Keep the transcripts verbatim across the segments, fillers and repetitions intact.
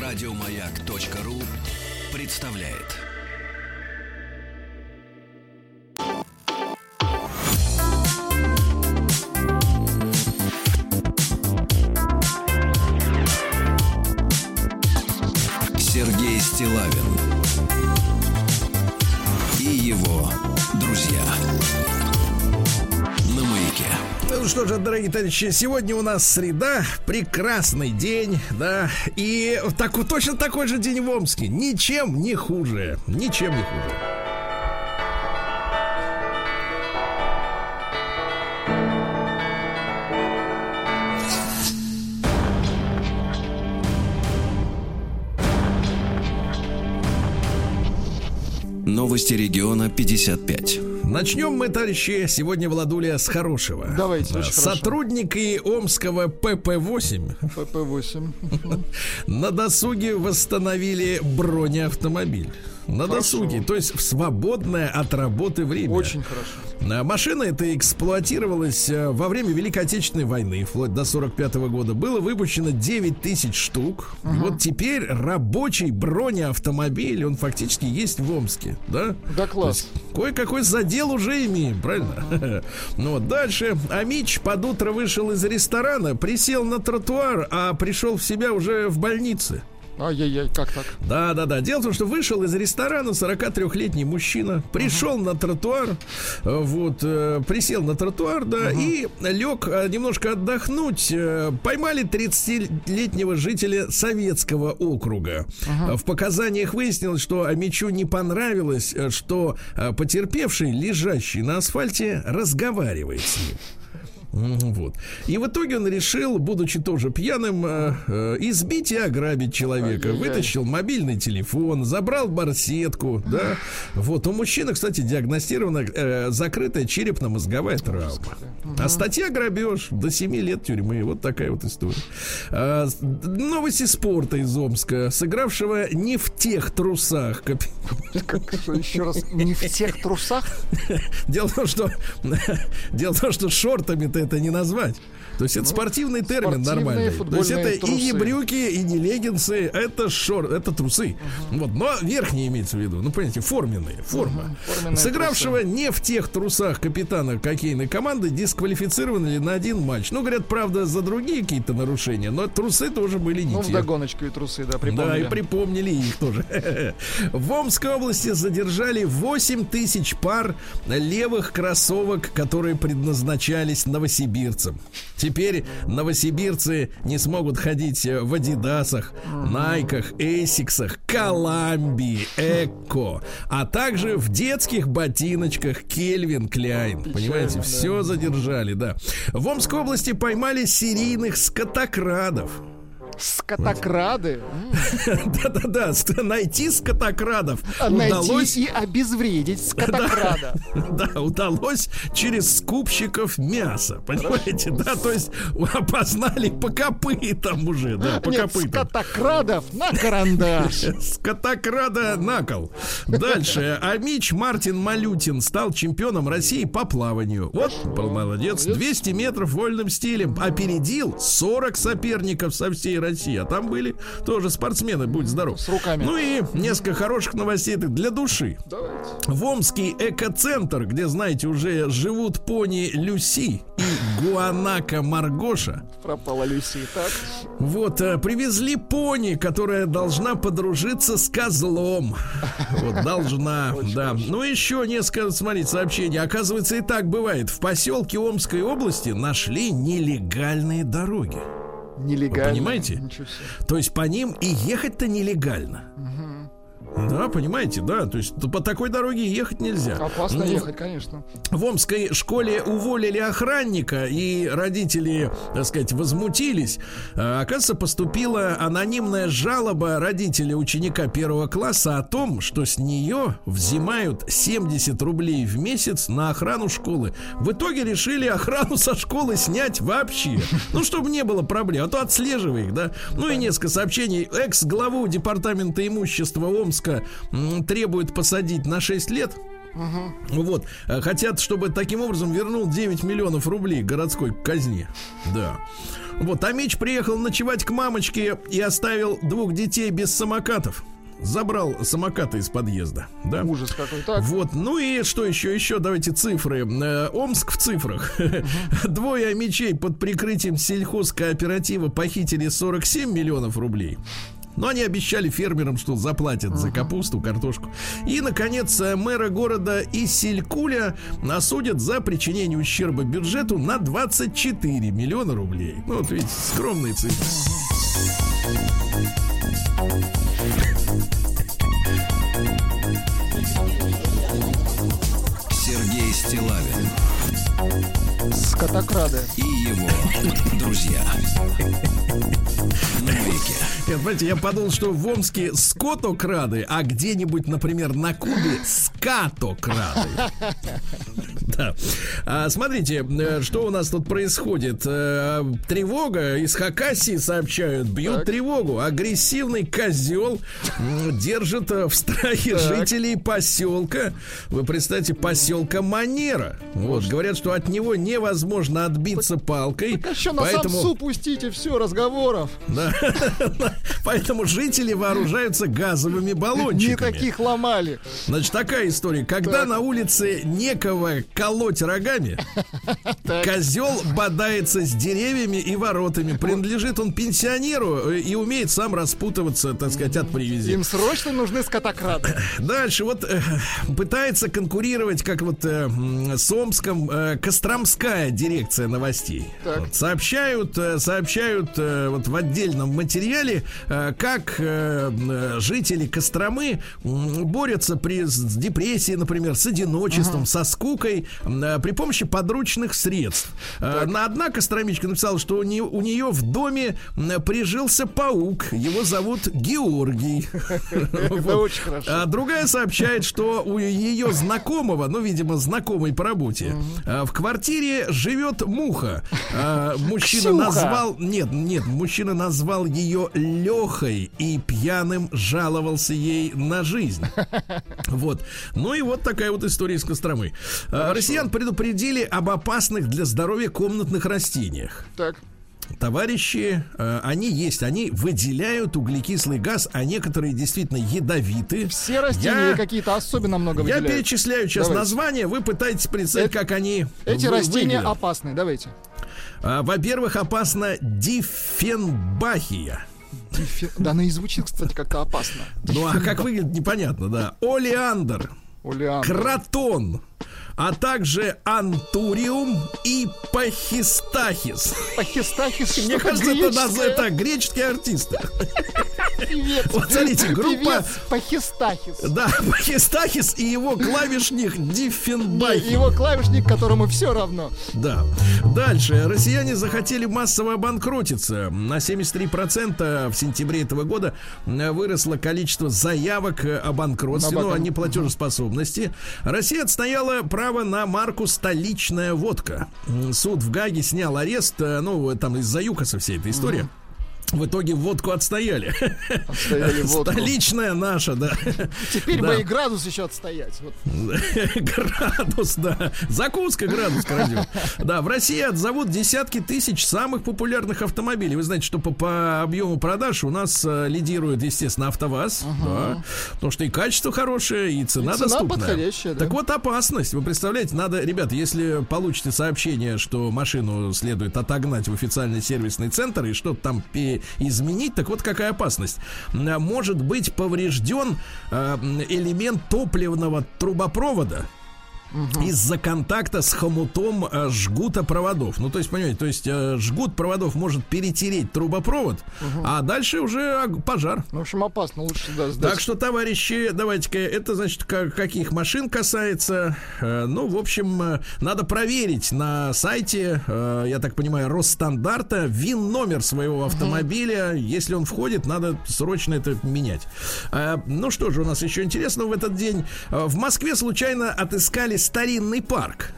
Радиомаяк.ру представляет. Сергей Стиллавин и его друзья на Маяке. Ну что же, дорогие товарищи, сегодня у нас среда, прекрасный день, да, и так, точно такой же день в Омске, ничем не хуже, ничем не хуже. Новости региона пятьдесят пять. Начнем мы, товарищи, сегодня, Владуля, с хорошего. Давайте, очень Сотрудники хорошо. Омского пэ пэ восемь пэ пэ восемь на досуге восстановили бронеавтомобиль. На Хорошо. досуге, то есть в свободное от работы время. Очень хорошо. Машина эта эксплуатировалась во время Великой Отечественной войны, вплоть до сорок пятого года. Было выпущено девять тысяч штук. Uh-huh. И вот теперь рабочий бронеавтомобиль, он фактически есть в Омске, да? Да, класс. Кое-какой задел уже имеем, правильно? Uh-huh. Ну вот дальше. Амич под утро вышел из ресторана, присел на тротуар, а пришел в себя уже в больнице. Ай-яй-яй, как так? Да-да-да. Дело в том, что вышел из ресторана сорокатрёхлетний мужчина, пришел uh-huh. на тротуар, вот, э, присел на тротуар, да, uh-huh. и лег э, немножко отдохнуть. Э, поймали тридцатилетнего жителя Советского округа. Uh-huh. В показаниях выяснилось, что Амичу не понравилось, что э, потерпевший, лежащий на асфальте, разговаривает с ним. Вот. И в итоге он решил, будучи тоже пьяным, э, э, избить и ограбить человека. Ай-яй-яй. Вытащил мобильный телефон, забрал барсетку, да. Вот. У мужчины, кстати, диагностирована э, закрытая черепно-мозговая травма. А статья грабеж до семи лет тюрьмы. Вот такая вот история. э, Новости спорта из Омска. Сыгравшего не в тех трусах кап... Как, что, еще раз, не в тех трусах? Дело в том, что Дело в том, что шортами-то это не назвать. То есть это ну, спортивный термин нормальный. То есть это трусы. И не брюки, и не леггинсы, это шорт, это трусы. Uh-huh. Вот, но верхние имеется в виду. Ну, понимаете, форменные, форма. Uh-huh. Сыгравшего трусы. Не в тех трусах капитана хоккейной команды дисквалифицировали на один матч. Ну, говорят, правда, за другие какие-то нарушения, но трусы тоже были не ну, те. Ну, вдогоночку и трусы, да, припомнили. Да, и припомнили их тоже. В Омской области задержали восемь тысяч пар левых кроссовок, которые предназначались новосибирцам. Теперь новосибирцы не смогут ходить в Адидасах, Найках, Эссиксах, Коламбии, Экко, а также в детских ботиночках Кельвин Кляйн. Понимаете, все задержали, да. В Омской области поймали серийных скотокрадов. Скотокрады? Да-да-да, найти скотокрадов удалось. Найти и обезвредить скотокрада. Да, удалось через скупщиков мяса. Понимаете, да, то есть опознали по копытам уже, да, по копытам. Скотокрадов на карандаш. Скотокрада на кол. Дальше. Амич Мартин Малютин стал чемпионом России по плаванию. Вот, молодец. двести метров вольным стилем. Опередил сорок соперников со всей России, а там были тоже спортсмены, будь здоров. С руками. Ну и несколько хороших новостей для души. Давайте. В Омский экоцентр, где, знаете, уже живут пони Люси и Гуанака Маргоша. Пропала Люси, так? Вот, привезли пони, которая должна подружиться с козлом. Вот, должна, да. Ну, еще несколько, смотрите, сообщений. Оказывается, и так бывает. В поселке Омской области нашли нелегальные дороги. Нелегально. Вы понимаете? То есть по ним и ехать-то нелегально. Угу. Да, понимаете, да, то есть по такой дороге ехать нельзя. Опасно ну, ехать, конечно. В Омской школе уволили охранника, и родители, так сказать, возмутились. А, оказывается, поступила анонимная жалоба родителя ученика первого класса о том, что с нее взимают семьдесят рублей в месяц на охрану школы. В итоге решили охрану со школы снять вообще. Ну, чтобы не было проблем, а то отслеживай их, да. Ну и несколько сообщений. Экс-главу департамента имущества Омска требует посадить на шесть лет. Угу. Вот. Хотят, чтобы таким образом вернул девять миллионов рублей городской казне. Да. Вот. А Мич приехал ночевать к мамочке и оставил двух детей без самокатов. Забрал самокаты из подъезда. Да? Ужас какой. Так. Вот. Ну и что еще? Еще давайте цифры. Э, Омск в цифрах. Uh-huh. Двое мичей под прикрытием сельхозкооператива похитили сорок семь миллионов рублей. Но они обещали фермерам, что заплатят uh-huh. за капусту, картошку. И, наконец, мэра города Исилькуля осудят за причинение ущерба бюджету на двадцать четыре миллиона рублей. Ну, вот видите, скромные цифры. Сергей Стиллавин Скотокрады и его друзья. Нет, знаете, я подумал, что в Омске скотокрады, а где-нибудь, например, на Кубе скатокрады. Да. А, смотрите, что у нас тут происходит. Тревога из Хакасии сообщают, бьют так. тревогу. Агрессивный козел держит в страхе так. жителей поселка. Вы представьте, поселка Манера. Вот, говорят, что от него невозможно отбиться так, палкой. Так, а что, на поэтому... самсу пустите, все, разговоров. Да. Поэтому жители вооружаются газовыми баллончиками. Не таких ломали. Значит, такая история. Когда так. на улице некого колоть рогами, козел бодается с деревьями и воротами. Принадлежит он пенсионеру и умеет сам распутываться, так сказать, от привязи. Им срочно нужны скотокрады. Дальше вот э, пытается конкурировать, как вот э, с Омском, э, Костромская дирекция новостей. Вот, сообщают, э, сообщают э, вот в отдельном материале, э, как э, жители Костромы э, борются при, с депрессией, например, с одиночеством, uh-huh. со скукой э, при помощи подручных средств. Э, на одна костромичка написала, что у нее, у нее в доме э, прижился паук. Его зовут Георгий. А другая сообщает, что у ее знакомого, ну, видимо, знакомый по работе, в квартире живет муха. Мужчина назвал... Нет, нет, мужчина назвал ее Лехой и пьяным жаловался ей на жизнь. Вот. Ну и вот такая вот история из Костромы. Хорошо. Россиян предупредили об опасных для здоровья комнатных растениях. Так. Товарищи, э, они есть, они выделяют углекислый газ, а некоторые действительно ядовиты. Все растения я, какие-то особенно много выделяют. Я перечисляю сейчас давайте. названия, вы пытаетесь представить, Это, как они Эти вы, растения выглядят. опасны, давайте. А, во-первых, опасна дифенбахия. Дифен... Да, она и звучит, кстати, как-то опасно. Ну, а как выглядит, непонятно, да. Олеандр. Олеандр. Кротон. А также антуриум и пахистахис. Пахистахис. Мне кажется, это, нас, это греческие артисты. Певец. Вот смотрите, группа Певец Пахистахис. Да, Пахистахис и его клавишник Диффенбахи. Его клавишник, которому все равно. Да. Дальше. Россияне захотели массово обанкротиться. На семьдесят три процента в сентябре этого года выросло количество заявок о банкротстве, ну, о неплатежеспособности. Россия отстояла право на марку «Столичная водка». Суд в Гааге снял арест, ну, там из-за ЮКОСа вся эта история. Mm-hmm. В итоге водку отстояли. Отстояли водку. Столичная наша, да. Теперь да. бы и градус еще отстоять. Вот. Градус, да. Закуска градус крадет. Да, в России отзовут десятки тысяч самых популярных автомобилей. Вы знаете, что по, по объему продаж у нас а, лидирует, естественно, АвтоВАЗ. Uh-huh. Да, потому что и качество хорошее, и цена, и цена доступная. Подходящая, да. Так вот, опасность. Вы представляете, надо, ребята, если получите сообщение, что машину следует отогнать в официальный сервисный центр и что-то там изменить, так вот какая опасность. Может быть поврежден э, элемент топливного трубопровода угу. из-за контакта с хомутом э, жгута проводов. Ну, то есть, понимаете, то есть э, жгут проводов может перетереть трубопровод, угу. а дальше уже пожар. В общем, опасно, лучше да, сдать. Так что, товарищи, давайте-ка, это, значит, как, каких машин касается. Э, ну, в общем, э, надо проверить на сайте, э, я так понимаю, Росстандарта ВИН-номер своего автомобиля. Угу. Если он входит, надо срочно это менять. Э, ну, что же у нас еще интересного в этот день? Э, в Москве случайно отыскали старинный парк.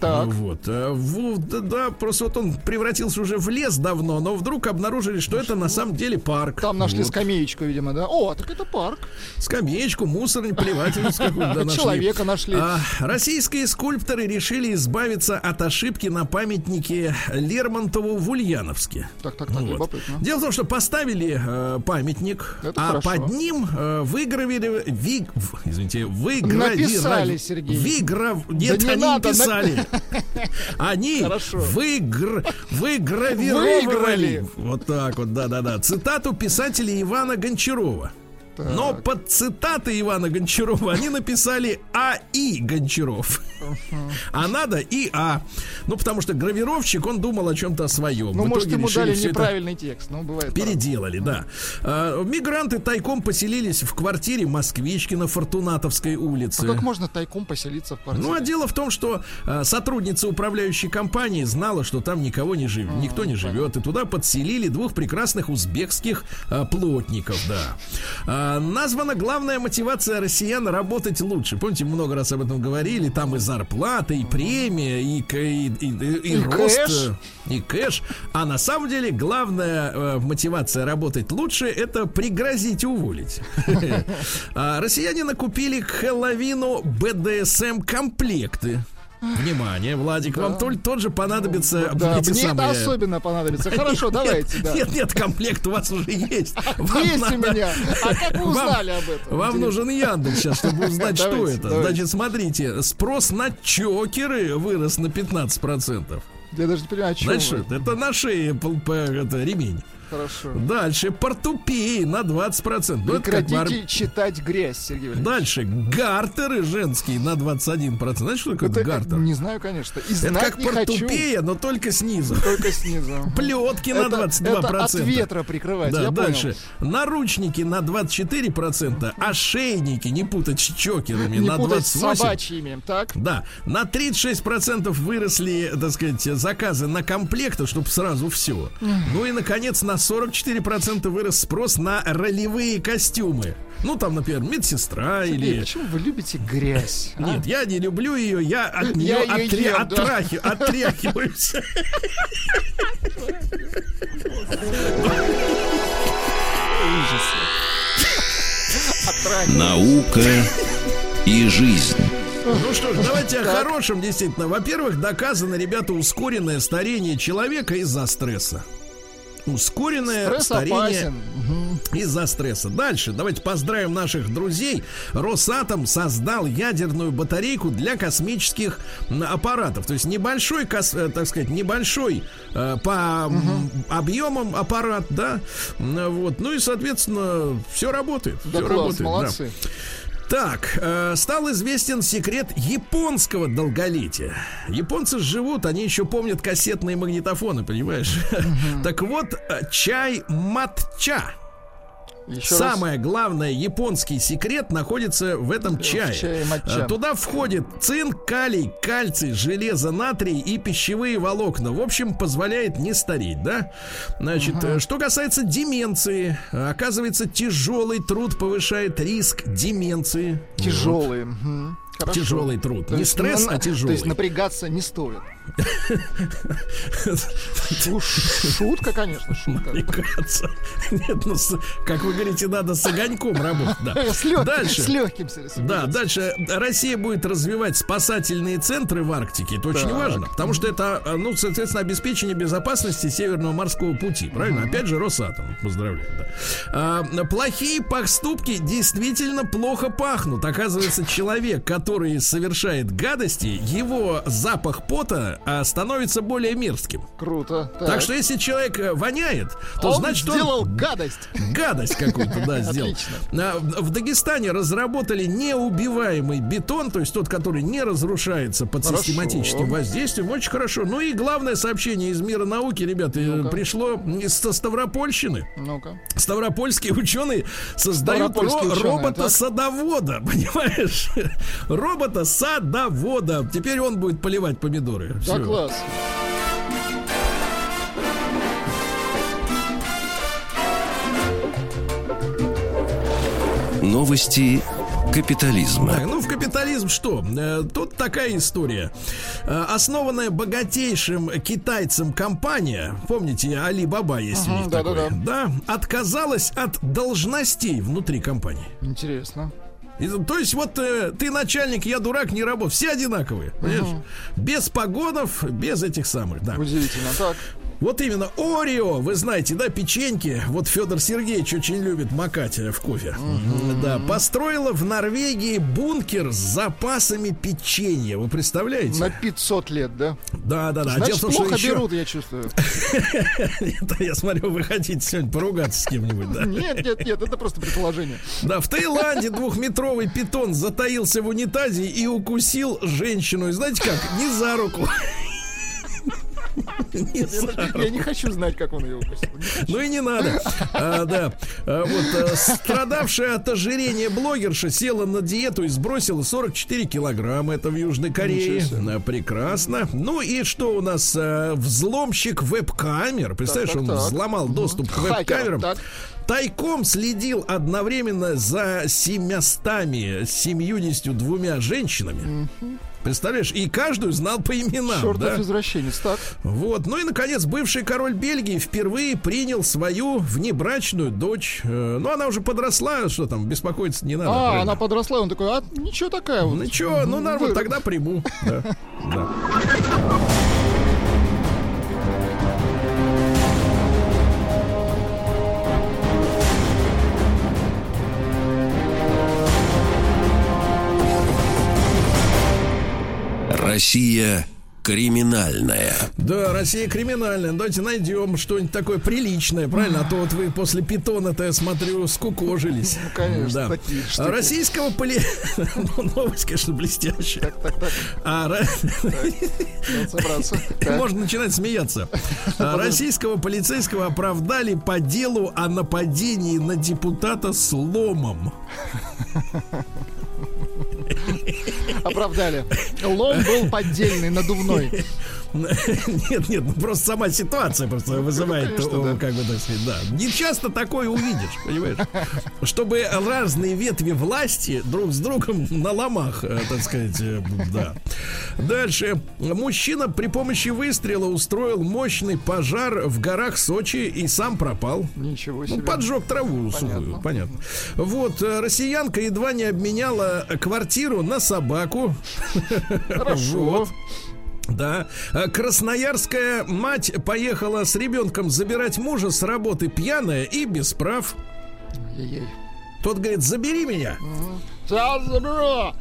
Так. Вот. э, в- да, да, просто вот он превратился уже в лес давно, но вдруг обнаружили, что это на самом деле парк. Там нашли Вот. скамеечку, видимо, да? О, так это парк. Скамеечку, мусорник, плевательницу какую-то да, нашли. Человека нашли. А, российские скульпторы решили избавиться от ошибки на памятнике Лермонтову в Ульяновске. Так, так, так, Вот. любопытно. Дело в том, что поставили э, памятник, Это а хорошо. под ним э, выгравировали, ви, в- извините, выгравировали, Написали, Сергей. Выграв... Нет, Да не они надо, не писали. Они Хорошо. выгр... выгравировали. Выиграли. Вот так вот, да-да-да. Цитату писателя Ивана Гончарова. Но под цитатой Ивана Гончарова они написали А И Гончаров. А надо И А. Ну, потому что гравировщик, он думал о чем-то своем. Ну, В может, итоге ему решили дали всё это неправильный текст. Ну, бывает. переделали, да. А, мигранты тайком поселились в квартире москвички на Фортунатовской улице. А как можно тайком поселиться в квартире? Ну, а дело в том, что а, сотрудница управляющей компании знала, что там никого не живет, никто не живет, и туда подселили двух прекрасных узбекских а, плотников, да. А, названа главная мотивация россиян работать лучше. Помните, много раз об этом говорили, там и зарплата, и премия, и, к- и, и, и- и И рост, кэш. э, и кэш. А на самом деле главная э, мотивация работать лучше — это пригрозить уволить. А россияне накупили к Хэллоуину бэ дэ эс эм комплекты. Внимание, Владик, вам толь- тот же понадобится Да, эти мне это самые- особенно понадобится. Хорошо, давайте, да. Нет, нет, комплект у вас уже есть. Вам Есть у надо- меня. А как вы Вам- узнали об этом? Вам Интересно. нужен Яндекс сейчас, чтобы узнать, что Давайте, это. давайте. Значит, смотрите, спрос на чокеры вырос на пятнадцать процентов. Я даже не понимаю, о чем Знаешь, вы. что это? Это на шее пол- по- это, ремень. Хорошо. Дальше портупеи на двадцать процентов. Ну, это как бы ар- Прекратите читать грязь, Сергей Валерьевич. Дальше гартеры женские на двадцать один процент. Знаешь, что такое Это, гартер? не знаю, конечно. И Это знать как не хочу. портупея, но только снизу. Только снизу. Плетки на Это- двадцать два это процента. от ветра прикрывать, Да, я дальше. понял. Наручники на двадцать четыре процента, ошейники, не путать с чокерами, Не на путать двадцать с восемь процентов. собачьими, так? Да, на тридцать шесть процентов выросли, так сказать, заказы на комплекты, чтобы сразу все. Ну и, наконец, на сорок четыре процента вырос спрос на ролевые костюмы. Ну, там, например, медсестра Сергей, или... почему вы любите грязь? а? Нет, я не люблю ее, я от нее Я её отря- ем, да. отрахи- отряхиваюсь. Наука и жизнь. Ну что ж, давайте о хорошем, действительно. Во-первых, доказано, ребята, ускоренное старение человека из-за стресса. Ускоренное Стресс старение опасен. Мгм. из-за стресса. Дальше давайте поздравим наших друзей. Росатом создал ядерную батарейку для космических м, аппаратов. То есть небольшой, кос- э, так сказать, небольшой э, по м, объемам аппарат, да. М, Вот. Ну и, соответственно, все работает. Да Все класс, работает. да. молодцы. Так, э, стал известен секрет японского долголетия. Японцы живут, они еще помнят кассетные магнитофоны, понимаешь? Так вот, э, чай матча. Еще Самое главное, японский секрет находится в этом В чае. чае матча. Э, Туда входит цинк, калий, кальций, железо, натрий и пищевые волокна. В общем, позволяет не стареть, да? Значит, э, что касается деменции, э, оказывается, тяжелый труд повышает риск деменции. Тяжелые. Мгм. Хорошо. Тяжелый труд. То Не есть стресс, на- а То есть тяжелый. напрягаться не стоит. Ну, шутка, конечно, шутка. Напрягаться. Нет, ну, с- как вы говорите, надо с огоньком работать. Да. С легким, Дальше. с легким, Сергей. Да, дальше Россия будет развивать спасательные центры в Арктике. Это очень Так. важно, потому что это, ну, соответственно, обеспечение безопасности Северного морского пути. Правильно? Опять же, Росатом. Поздравляю. Да. А, плохие поступки действительно плохо пахнут. Оказывается, человек, который совершает гадости, его запах пота а, становится более мерзким. Круто. Так что если человек э, воняет, то Он значит он сделал гадость. гадость какую-то, да, сделал. Отлично. А, В Дагестане разработали неубиваемый бетон, то есть тот, который не разрушается под Хорошо. систематическим воздействием. Очень хорошо. Ну и главное сообщение из мира науки, ребята, э, Ну-ка. пришло из со Ставропольщины. Ну-ка. Ставропольские ученые создают Ставропольские ро- ученые, робота-садовода, понимаешь? Робота-садовода. Теперь он будет поливать помидоры. Да, Всё. класс. Новости капитализма. Так, ну в капитализм что? Э, тут такая история. Основанная богатейшим китайцем компания, помните, Али Баба есть uh-huh, у них да, такой, да, да. да, отказалась от должностей внутри компании. Интересно. И, то есть вот э, ты начальник, я дурак, не работаю. Все одинаковые, понимаешь? Uh-huh. Без погонов, без этих самых, да. Удивительно, так. Вот именно Орео, вы знаете, да, печеньки. Вот Федор Сергеевич очень любит макать в кофе. Uh-huh. Да, построила в Норвегии бункер с запасами печенья. Вы представляете? На пятьсот лет, да? Да, да, да. Значит, том, плохо еще... берут, я чувствую. Я смотрю, вы хотите сегодня поругаться с кем-нибудь, да? Нет, нет, нет, это просто предположение. Да, в Таиланде двухметровый питон затаился в унитазе и укусил женщину. И знаете как? Не за руку. Не я, я не хочу знать, как он ее укусил. Ну и не надо. А, да. А, вот, а, страдавшая от ожирения блогерша села на диету и сбросила сорок четыре килограмма. Это в Южной Корее. А, прекрасно. Ну и что у нас? А, взломщик веб-камер. Представляешь, так, так, он так. взломал доступ угу. к веб-камерам. Так. Тайком следил одновременно за семьюстами, семьюдесятью двумя женщинами. Mm-hmm. Представляешь? И каждую знал по именам. Чёртов да? извращенец, так. Вот. Ну и, наконец, бывший король Бельгии впервые принял свою внебрачную дочь. Ну, она уже подросла, что там, беспокоиться не надо. А, правильно? Она подросла, он такой, а ничего такая вот. Ну, ничего, ну, нормально, тогда приму. Да. Да. Россия криминальная. Да, Россия криминальная. Давайте найдем что-нибудь такое приличное, правильно? А то вот вы после питона-то, я смотрю, скукожились. Ну, конечно, да. такие штуки. Российского поли... ну, новость, конечно, блестящая. Так, так, так. А, так. Можно начинать смеяться. Российского полицейского оправдали по делу о нападении на депутата с ломом. Оправдали. Лом был поддельный, надувной. Нет, нет, ну просто сама ситуация просто вызывает, ну, конечно, о, да. как бы так сказать, да. Не часто такое увидишь, понимаешь? Чтобы разные ветви власти друг с другом на ломах, так сказать, да. Дальше. Мужчина при помощи выстрела устроил мощный пожар в горах Сочи и сам пропал. Ничего себе. Ну, поджег траву сухую, понятно. Вот, россиянка едва не обменяла квартиру на собаку. Хорошо. Вот. Да, красноярская мать поехала с ребенком забирать мужа с работы пьяная и без прав. Ей-ей. Тот говорит, забери меня. Сейчас заберу.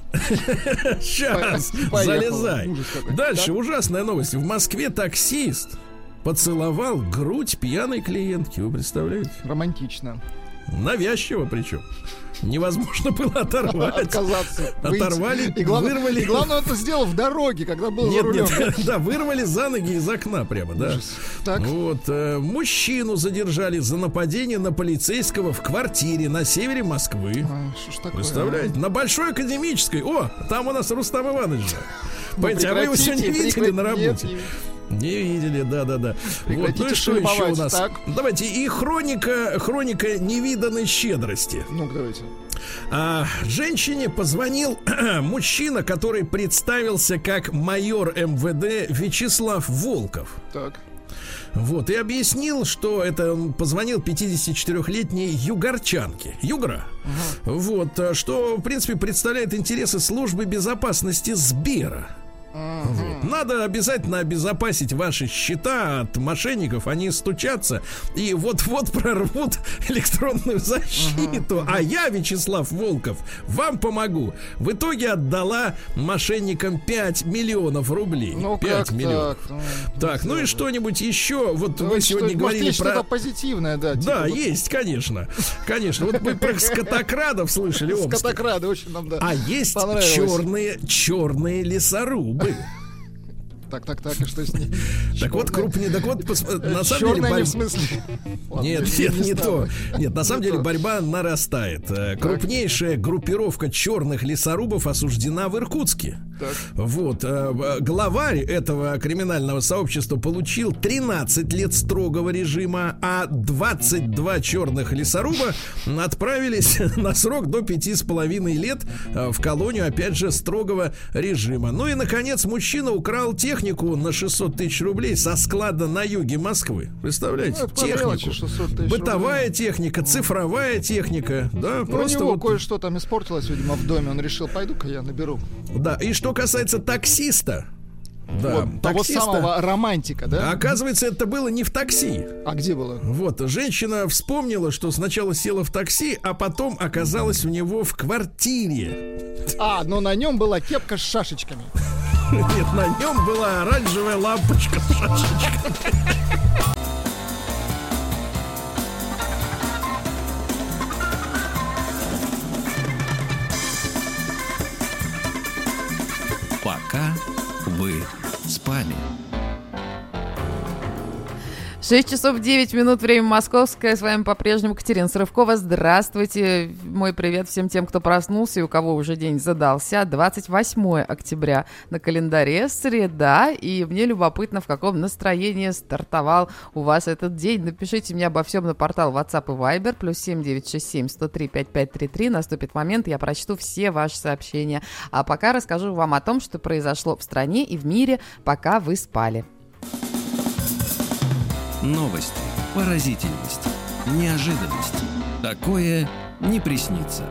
Сейчас, залезай. Дальше ужасная новость. В Москве таксист поцеловал грудь пьяной клиентки. Вы представляете? Романтично. Навязчиво причем. Невозможно было оторвать. Отказаться. Оторвали, и главное, вырвали. И главное, это сделал в дороге, когда был нет, за рулем. Нет, да, вырвали за ноги из окна прямо, да. Так. Вот, э, мужчину задержали за нападение на полицейского в квартире на севере Москвы. А, что ж такое? Представляете? А? На Большой Академической. О, там у нас Рустам Иванович же. Ну, Понимаете, а вы его сегодня не видели на работе? Нет, не видели, да-да-да. Вот, ну и что еще у нас? Так. Давайте, и хроника, хроника невиданной щедрости. Ну, давайте. А, женщине позвонил мужчина, который представился как майор эм вэ дэ Вячеслав Волков. Так. Вот, и объяснил, что это он позвонил пятидесятичетырёхлетней югорчанке. Югра. Uh-huh. Вот, что, в принципе, представляет интересы службы безопасности Сбера. Uh-huh. Вот. Надо обязательно обезопасить ваши счета от мошенников. Они стучатся и вот-вот прорвут электронную защиту. Uh-huh. А я, Вячеслав Волков, вам помогу. В итоге отдала мошенникам пять миллионов рублей. Ну, пять миллионов. Так, ну, так, ну и что-нибудь еще. Вот ну, вы сегодня что, говорили может, про... что-то позитивное, да. Типа да, вот... есть, конечно. Конечно. Вот мы про скотокрадов слышали. Скотокрады очень нам, да. А есть черные, черные лесорубы. Так, так, так, и что с ним? Так вот, крупнее, так вот, на самом деле... Борьба... в смысле? Нет, нет, не то. Нет, на самом деле борьба нарастает. Крупнейшая группировка черных лесорубов осуждена в Иркутске. Так. Вот. Главарь этого криминального сообщества получил тринадцать лет строгого режима, а двадцать два черных лесоруба отправились на срок до пяти с половиной лет в колонию, опять же, строгого режима. Ну и, наконец, мужчина украл технику на шестьсот тысяч рублей со склада на юге Москвы. Представляете? Ну, технику. Бытовая рублей. техника, цифровая техника. Да, ну, просто у него вот... кое-что там испортилось, видимо, в доме. Он решил, пойду-ка я наберу. Да, и что касается таксиста, да, вот, того таксиста, самого романтика, да? Оказывается, это было не в такси. А где было? Вот, женщина вспомнила, что сначала села в такси, а потом оказалась у него в квартире. А, но на нем была кепка с шашечками. Нет, на нем была оранжевая лампочка с шашечками. Пока вы спали. шесть часов девять минут, время московское. С вами по-прежнему Катерина Срывкова. Здравствуйте. Мой привет всем тем, кто проснулся и у кого уже день задался. двадцать восьмое октября на календаре, среда. И мне любопытно, в каком настроении стартовал у вас этот день. Напишите мне обо всем на портал WhatsApp и Viber. Плюс семь девять шесть семь сто три пятьдесят пять тридцать три. Наступит момент, я прочту все ваши сообщения. А пока расскажу вам о том, что произошло в стране и в мире, пока вы спали. Новости, поразительность, неожиданность. Такое не приснится.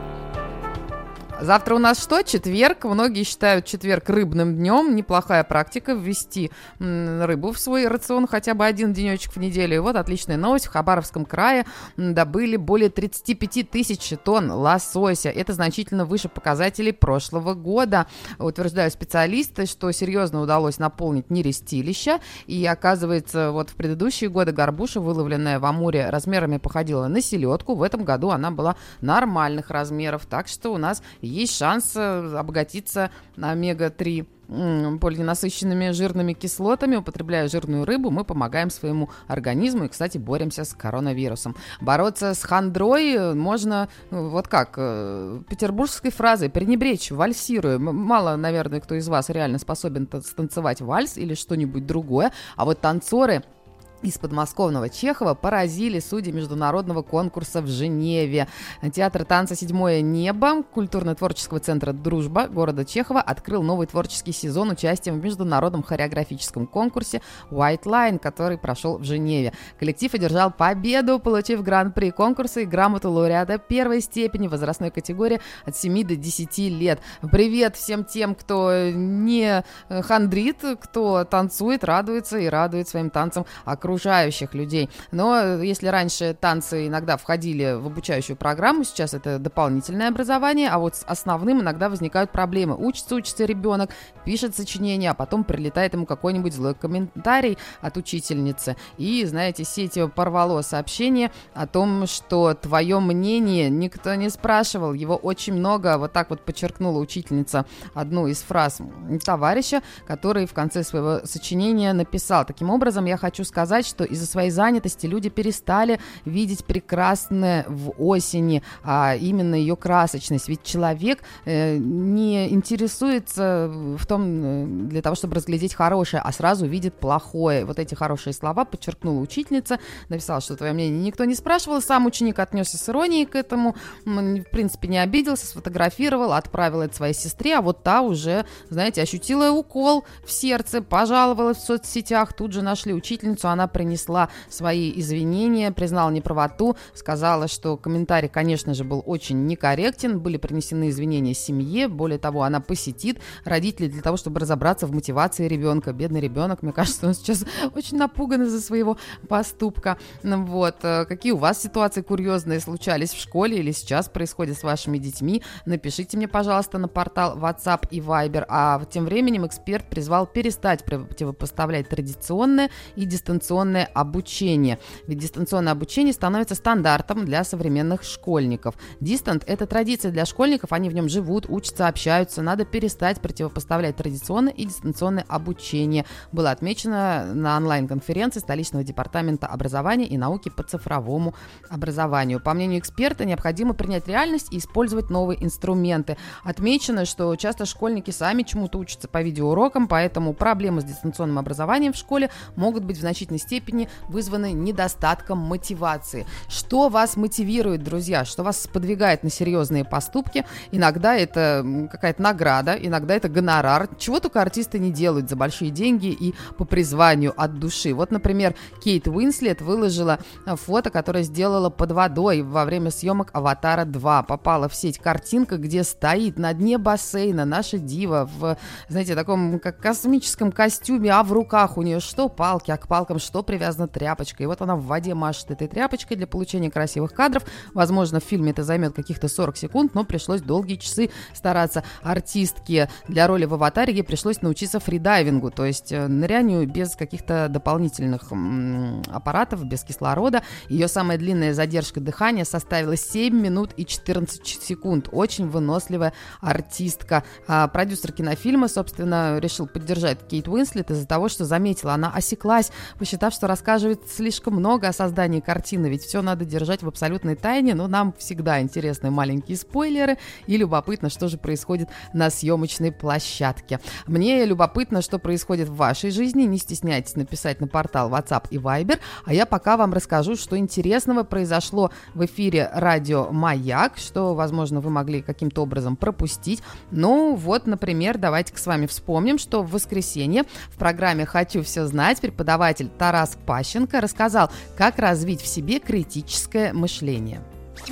Завтра у нас что? Четверг. Многие считают четверг рыбным днем. Неплохая практика ввести м, рыбу в свой рацион хотя бы один денечек в неделю. И вот отличная новость. В Хабаровском крае м, добыли более тридцать пять тысяч тонн лосося. Это значительно выше показателей прошлого года. Утверждают специалисты, что серьезно удалось наполнить нерестилища. И оказывается, вот в предыдущие годы горбуша, выловленная в Амуре, размерами походила на селедку. В этом году она была нормальных размеров. Так что у нас есть шанс обогатиться на омега три полиненасыщенными жирными кислотами. Употребляя жирную рыбу, мы помогаем своему организму и, кстати, боремся с коронавирусом. Бороться с хандрой можно вот как, петербургской фразой «пренебречь, вальсируя». Мало, наверное, кто из вас реально способен станцевать вальс или что-нибудь другое, а вот танцоры из подмосковного Чехова поразили судьи международного конкурса в Женеве. Театр танца «Седьмое небо» культурно-творческого центра «Дружба» города Чехова открыл новый творческий сезон участием в международном хореографическом конкурсе White Line, который прошел в Женеве. Коллектив одержал победу, получив гран-при конкурса и грамоту лауреата первой степени в возрастной категории от семи до десяти лет. Привет всем тем, кто не хандрит, кто танцует, радуется и радует своим танцем окружающих окружающих людей. Но если раньше танцы иногда входили в обучающую программу, сейчас это дополнительное образование, а вот с основным иногда возникают проблемы. Учится, учится ребенок, пишет сочинение, а потом прилетает ему какой-нибудь злой комментарий от учительницы. И, знаете, сетью порвало сообщение о том, что твое мнение никто не спрашивал, его очень много. Вот так вот подчеркнула учительница одну из фраз товарища, который в конце своего сочинения написал: таким образом, я хочу сказать, что из-за своей занятости люди перестали видеть прекрасное в осени, а именно ее красочность. Ведь человек э, не интересуется в том, э, для того, чтобы разглядеть хорошее, а сразу видит плохое. Вот эти хорошие слова подчеркнула учительница, написала, что твое мнение никто не спрашивал. Сам ученик отнесся с иронией к этому, в принципе, не обиделся, сфотографировал, отправил это своей сестре, а вот та уже, знаете, ощутила укол в сердце, пожаловалась в соцсетях, тут же нашли учительницу, она принесла свои извинения, признала неправоту, сказала, что комментарий, конечно же, был очень некорректен, были принесены извинения семье, более того, она посетит родителей для того, чтобы разобраться в мотивации ребенка. Бедный ребенок, мне кажется, он сейчас очень напуган из-за своего поступка. Вот. Какие у вас ситуации курьезные случались в школе или сейчас происходят с вашими детьми? Напишите мне, пожалуйста, на портал WhatsApp и Viber. А тем временем эксперт призвал перестать противопоставлять традиционное и дистанционное дистанционное обучение. Ведь дистанционное обучение становится стандартом для современных школьников. Дистант – это традиция для школьников, они в нем живут, учатся, общаются. Надо перестать противопоставлять традиционное и дистанционное обучение. Было отмечено на онлайн-конференции столичного департамента образования и науки по цифровому образованию. По мнению эксперта, необходимо принять реальность и использовать новые инструменты. Отмечено, что часто школьники сами чему-то учатся по видеоурокам, поэтому проблемы с дистанционным образованием в школе могут быть в значительной степени вызваны недостатком мотивации. Что вас мотивирует, друзья? Что вас сподвигает на серьезные поступки? Иногда это какая-то награда, иногда это гонорар. Чего только артисты не делают за большие деньги и по призванию от души. Вот, например, Кейт Уинслет выложила фото, которое сделала под водой во время съемок «Аватара два». Попала в сеть картинка, где стоит на дне бассейна наша дива в, знаете, таком как космическом костюме, а в руках у нее что палки, а к палкам что привязана тряпочка. И вот она в воде машет этой тряпочкой для получения красивых кадров. Возможно, в фильме это займет каких-то сорок секунд, но пришлось долгие часы стараться. Артистке для роли в «Аватаре» ей пришлось научиться фридайвингу, то есть нырянию без каких-то дополнительных м- аппаратов, без кислорода. Ее самая длинная задержка дыхания составила семь минут и четырнадцать секунд. Очень выносливая артистка. А продюсер кинофильма, собственно, решил поддержать Кейт Уинслет из-за того, что заметила, она осеклась, посчитав, что рассказывает слишком много о создании картины, ведь все надо держать в абсолютной тайне, но нам всегда интересны маленькие спойлеры и любопытно, что же происходит на съемочной площадке. Мне любопытно, что происходит в вашей жизни, не стесняйтесь написать на портал WhatsApp и Viber, а я пока вам расскажу, что интересного произошло в эфире радио «Маяк», что, возможно, вы могли каким-то образом пропустить. Ну, вот, например, давайте-ка с вами вспомним, что в воскресенье в программе «Хочу все знать» преподаватель Тарас Пащенко рассказал, как развить в себе критическое мышление.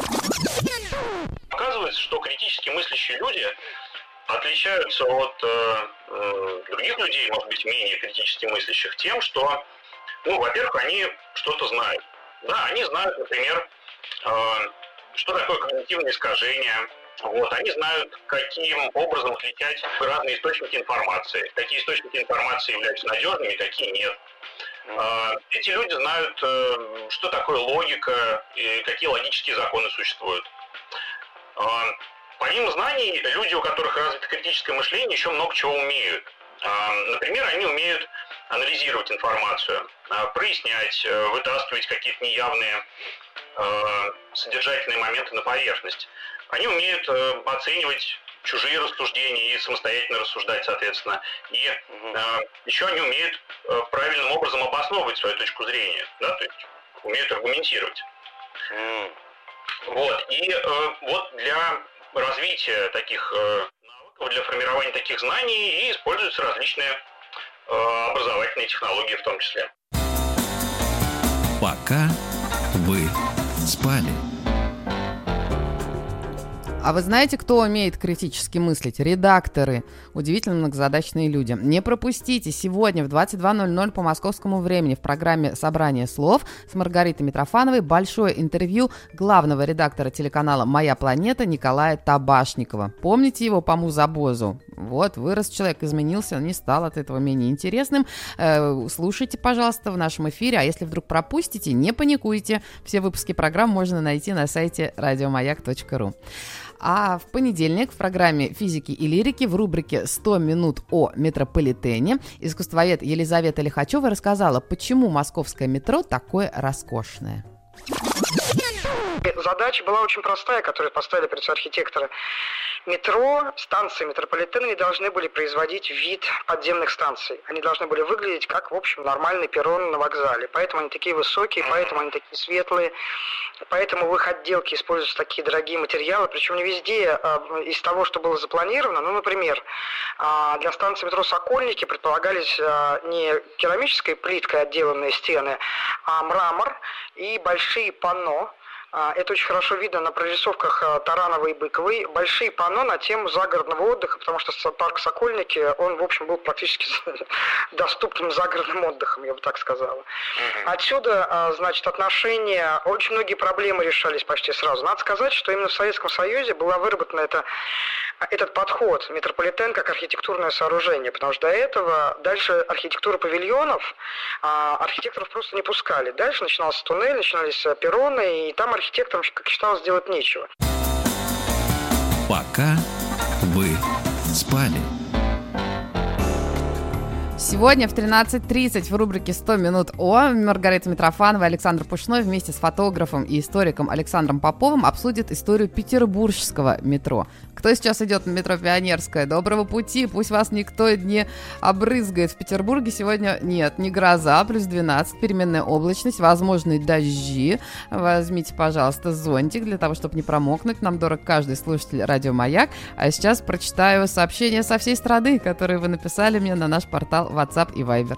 Оказывается, что критически мыслящие люди отличаются от э, э, других людей, может быть, менее критически мыслящих, тем, что, ну, во-первых, они что-то знают. Да, они знают, например, э, что такое когнитивное искажение. Вот, они знают, каким образом отличать разные источники информации, какие источники информации являются надежными, какие нет. Э, эти люди знают, э, что такое логика и какие логические законы существуют. Э, Помимо знаний, люди, у которых развито критическое мышление, еще много чего умеют. Например, они умеют анализировать информацию, прояснять, вытаскивать какие-то неявные содержательные моменты на поверхность. Они умеют оценивать чужие рассуждения и самостоятельно рассуждать, соответственно. И еще они умеют правильным образом обосновывать свою точку зрения, да, то есть умеют аргументировать. Вот. И вот для развития таких э, навыков, для формирования таких знаний и используются различные э, образовательные технологии в том числе. Пока вы спали. А вы знаете, кто умеет критически мыслить? Редакторы. Удивительно многозадачные люди. Не пропустите сегодня в двадцать два ноль ноль по московскому времени в программе «Собрание слов» с Маргаритой Митрофановой большое интервью главного редактора телеканала «Моя планета» Николая Табашникова. Помните его по Музабозу? Вот, вырос человек, изменился, не стал от этого менее интересным. Э, слушайте, пожалуйста, в нашем эфире. А если вдруг пропустите, не паникуйте. Все выпуски программ можно найти на сайте радиомаяк точка ру. А в понедельник в программе «Физики и лирики» в рубрике «сто минут о метрополитене» искусствовед Елизавета Лихачева рассказала, почему московское метро такое роскошное. Задача была очень простая, которую поставили перед архитекторы. Метро, станции метрополитена не должны были производить вид подземных станций. Они должны были выглядеть как, в общем, нормальный перрон на вокзале. Поэтому они такие высокие, поэтому они такие светлые. Поэтому в их отделке используются такие дорогие материалы. Причем не везде э, из того, что было запланировано. Ну, например, э, для станции метро «Сокольники» предполагались э, не керамической плиткой отделанные стены, а мрамор и большие панно, Это очень хорошо видно на прорисовках Таранова и Быковой. Большие панно на тему загородного отдыха, потому что парк Сокольники, он, в общем, был практически доступным загородным отдыхом, я бы так сказала. Отсюда, значит, отношения, очень многие проблемы решались почти сразу. Надо сказать, что именно в Советском Союзе была выработана эта, этот подход метрополитен как архитектурное сооружение, потому что до этого дальше архитектура павильонов архитекторов просто не пускали. Дальше начинался туннель, начинались перроны, и там архитекторам, как считалось, делать нечего. Пока вы спали. Сегодня в тринадцать тридцать в рубрике «сто минут О» Маргарита Митрофанова и Александр Пушной вместе с фотографом и историком Александром Поповым обсудят историю петербургского метро. Кто сейчас идет на метро Пионерское? Доброго пути, пусть вас никто не обрызгает. В Петербурге сегодня нет, не гроза, плюс двенадцать, переменная облачность, возможны дожди. Возьмите, пожалуйста, зонтик для того, чтобы не промокнуть. Нам дорог каждый слушатель радио «Маяк». А сейчас прочитаю сообщения со всей страны, которые вы написали мне на наш портал WhatsApp и Viber.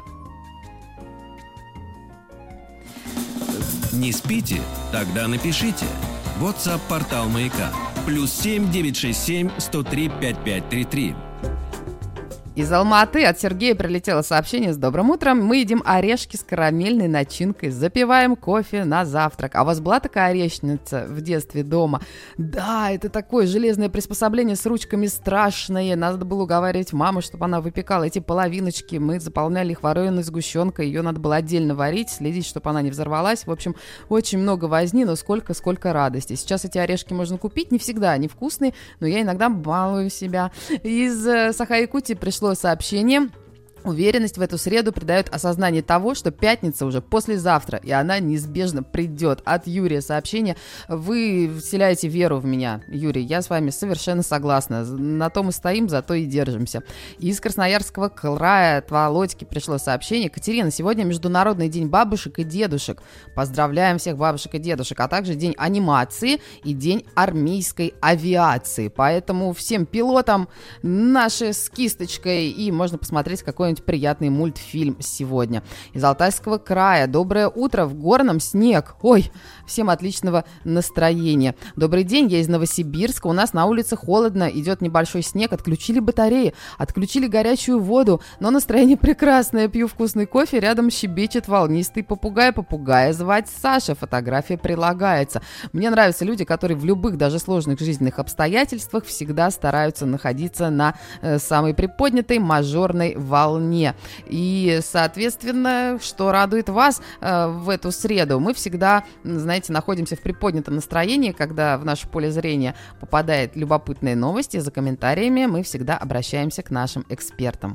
Не спите? Тогда напишите. WhatsApp-портал «Маяка». Плюс семь девятьсот шестьдесят семь сто три пятьдесят пять тридцать три. Из Алма-Аты от Сергея прилетело сообщение с «Добрым утром. Мы едим орешки с карамельной начинкой, запиваем кофе на завтрак». А у вас была такая орешница в детстве дома? Да, это такое железное приспособление с ручками страшное. Надо было уговаривать маму, чтобы она выпекала эти половиночки. Мы заполняли их вареной сгущенкой. Ее надо было отдельно варить, следить, чтобы она не взорвалась. В общем, очень много возни, но сколько-сколько радости. Сейчас эти орешки можно купить. Не всегда они вкусные, но я иногда балую себя. Из Саха-Якутии пришло сообщение. Уверенность в эту среду придает осознание того, что пятница уже послезавтра, и она неизбежно придет. От Юрия сообщение. Вы вселяете веру в меня, Юрий. Я с вами совершенно согласна. На том и стоим, зато и держимся. Из Красноярского края от Володьки пришло сообщение. Катерина, сегодня Международный день бабушек и дедушек. Поздравляем всех бабушек и дедушек. А также день анимации и день армейской авиации. Поэтому всем пилотам наши с кисточкой, и можно посмотреть какой-нибудь приятный мультфильм сегодня. Из Алтайского края. Доброе утро. В Горном снег. Ой, всем отличного настроения. Добрый день. Я из Новосибирска. У нас на улице холодно. Идет небольшой снег. Отключили батареи. Отключили горячую воду. Но настроение прекрасное. Пью вкусный кофе. Рядом щебечет волнистый попугай. Попугая звать Саша. Фотография прилагается. Мне нравятся люди, которые в любых, даже сложных жизненных обстоятельствах всегда стараются находиться на э, самой приподнятой мажорной волне. И, соответственно, что радует вас э, в эту среду? Мы всегда, знаете, находимся в приподнятом настроении, когда в наше поле зрения попадают любопытные новости. За комментариями мы всегда обращаемся к нашим экспертам.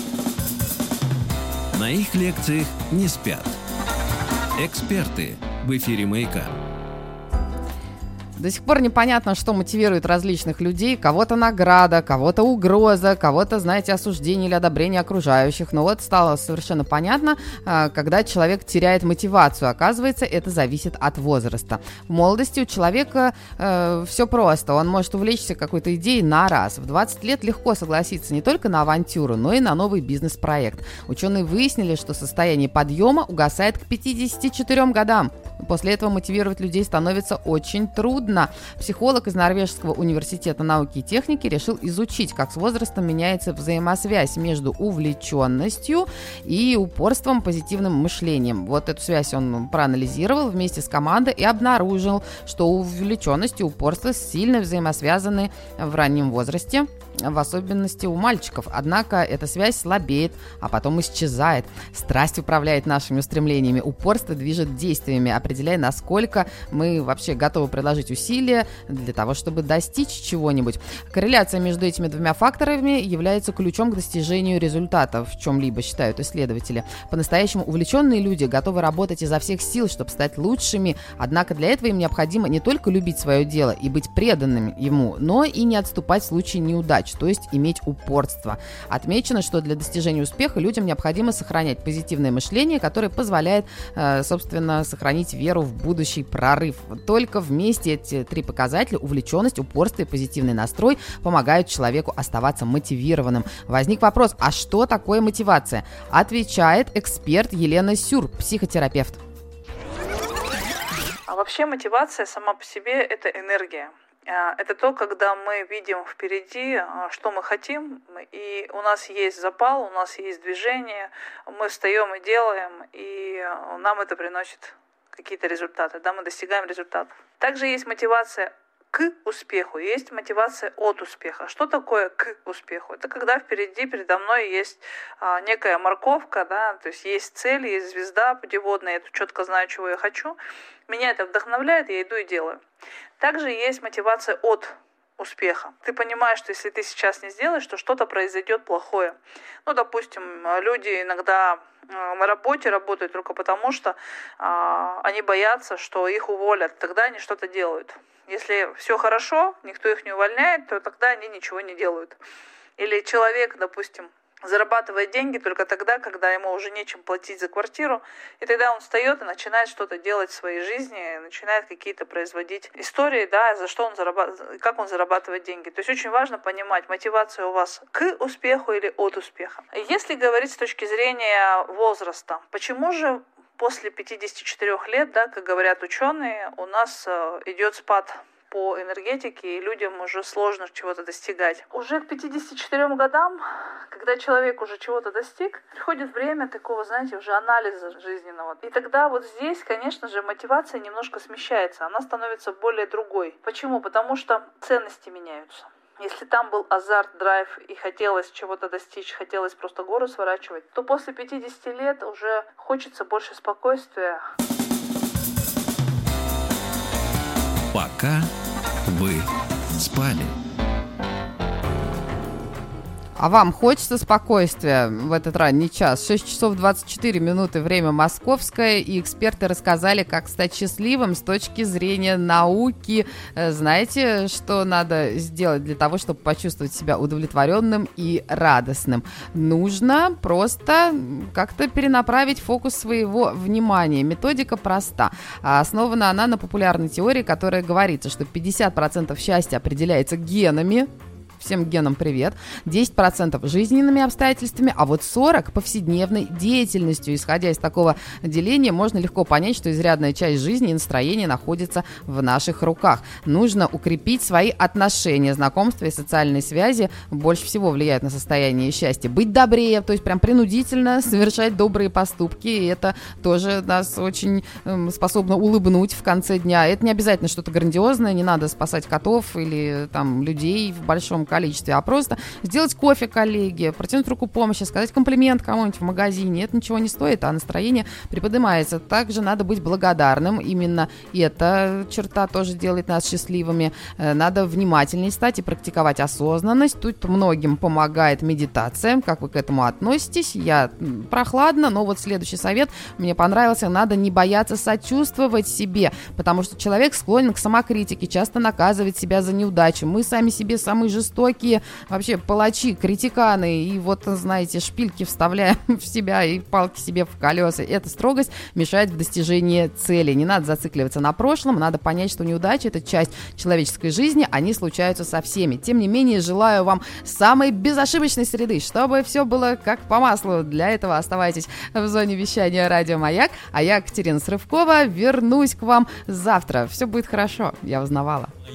На их лекциях не спят. Эксперты в эфире «Маяка». До сих пор непонятно, что мотивирует различных людей. Кого-то награда, кого-то угроза, кого-то, знаете, осуждение или одобрение окружающих. Но вот стало совершенно понятно, когда человек теряет мотивацию. Оказывается, это зависит от возраста. В молодости у человека э, все просто. Он может увлечься какой-то идеей на раз. В двадцать лет легко согласиться не только на авантюру, но и на новый бизнес-проект. Ученые выяснили, что состояние подъема угасает к пятидесяти четырем годам. После этого мотивировать людей становится очень трудно. Психолог из Норвежского университета науки и техники решил изучить, как с возрастом меняется взаимосвязь между увлеченностью и упорством, позитивным мышлением. Вот эту связь он проанализировал вместе с командой и обнаружил, что увлеченность и упорство сильно взаимосвязаны в раннем возрасте, в особенности у мальчиков. Однако эта связь слабеет, а потом исчезает. Страсть управляет нашими устремлениями, упорство движет действиями, определяя, насколько мы вообще готовы приложить усилия для того, чтобы достичь чего-нибудь. Корреляция между этими двумя факторами является ключом к достижению результата в чем-либо, считают исследователи. По-настоящему увлеченные люди готовы работать изо всех сил, чтобы стать лучшими, однако для этого им необходимо не только любить свое дело и быть преданными ему, но и не отступать в случае неудач, то есть иметь упорство. Отмечено, что для достижения успеха людям необходимо сохранять позитивное мышление, которое позволяет, э, собственно, сохранить веру в будущий прорыв. Только вместе эти три показателя — увлеченность, упорство и позитивный настрой — помогают человеку оставаться мотивированным. Возник вопрос: а что такое мотивация? Отвечает эксперт Елена Сюр, психотерапевт. А вообще мотивация сама по себе – это энергия. Это то, когда мы видим впереди, что мы хотим, и у нас есть запал, у нас есть движение, мы встаем и делаем, и нам это приносит какие-то результаты, да, мы достигаем результатов. Также есть мотивация к успеху, есть мотивация от успеха. Что такое к успеху? Это когда впереди, передо мной есть а, некая морковка, да, то есть есть цель, есть звезда путеводная, я четко знаю, чего я хочу. Меня это вдохновляет, я иду и делаю. Также есть мотивация от успеха. Ты понимаешь, что если ты сейчас не сделаешь, то что-то произойдет плохое. Ну, допустим, люди иногда на работе работают только потому, что а, они боятся, что их уволят, тогда они что-то делают. Если все хорошо, никто их не увольняет, то тогда они ничего не делают. Или человек, допустим, зарабатывает деньги только тогда, когда ему уже нечем платить за квартиру, и тогда он встает и начинает что-то делать в своей жизни, начинает какие-то производить истории, да, за что он зарабатывает, как он зарабатывает деньги. То есть очень важно понимать, мотивация у вас к успеху или от успеха. Если говорить с точки зрения возраста, почему же после пятидесяти четырёх лет, да, как говорят ученые, у нас э, идет спад по энергетике, и людям уже сложно чего-то достигать. Уже к пятидесяти четырем годам, когда человек уже чего-то достиг, приходит время такого, знаете, уже анализа жизненного. И тогда вот здесь, конечно же, мотивация немножко смещается, она становится более другой. Почему? Потому что ценности меняются. Если там был азарт, драйв и хотелось чего-то достичь, хотелось просто гору сворачивать, то после пятидесяти лет уже хочется больше спокойствия. Пока вы спали. А вам хочется спокойствия в этот ранний час? шесть часов двадцать четыре минуты, время московское, и эксперты рассказали, как стать счастливым с точки зрения науки. Знаете, что надо сделать для того, чтобы почувствовать себя удовлетворенным и радостным? Нужно просто как-то перенаправить фокус своего внимания. Методика проста. Основана она на популярной теории, которая говорится, что пятьдесят процентов счастья определяется генами. Всем генам привет. десять процентов жизненными обстоятельствами, а вот сорок процентов повседневной деятельностью. Исходя из такого деления, можно легко понять, что изрядная часть жизни и настроения находится в наших руках. Нужно укрепить свои отношения, знакомства и социальные связи больше всего влияют на состояние счастья. Быть добрее, то есть прям принудительно совершать добрые поступки, и это тоже нас очень эм, способно улыбнуть в конце дня. Это не обязательно что-то грандиозное, не надо спасать котов или там людей в большом количестве, а просто сделать кофе коллеге, протянуть руку помощи, сказать комплимент кому-нибудь в магазине. Это ничего не стоит, а настроение приподнимается. Также надо быть благодарным. Именно эта черта тоже делает нас счастливыми. Надо внимательнее стать и практиковать осознанность. Тут многим помогает медитация. Как вы к этому относитесь? Я прохладно, но вот следующий совет мне понравился. Надо не бояться сочувствовать себе, потому что человек склонен к самокритике, часто наказывает себя за неудачи. Мы сами себе самые жестокие вообще палачи, критиканы, и вот, знаете, шпильки вставляем в себя и палки себе в колеса. Эта строгость мешает в достижении цели. Не надо зацикливаться на прошлом, надо понять, что неудачи — это часть человеческой жизни, они случаются со всеми. Тем не менее, желаю вам самой безошибочной среды, чтобы все было как по маслу. Для этого оставайтесь в зоне вещания «Радио Маяк», а я, Катерина Срывкова, вернусь к вам завтра. Все будет хорошо, я узнавала.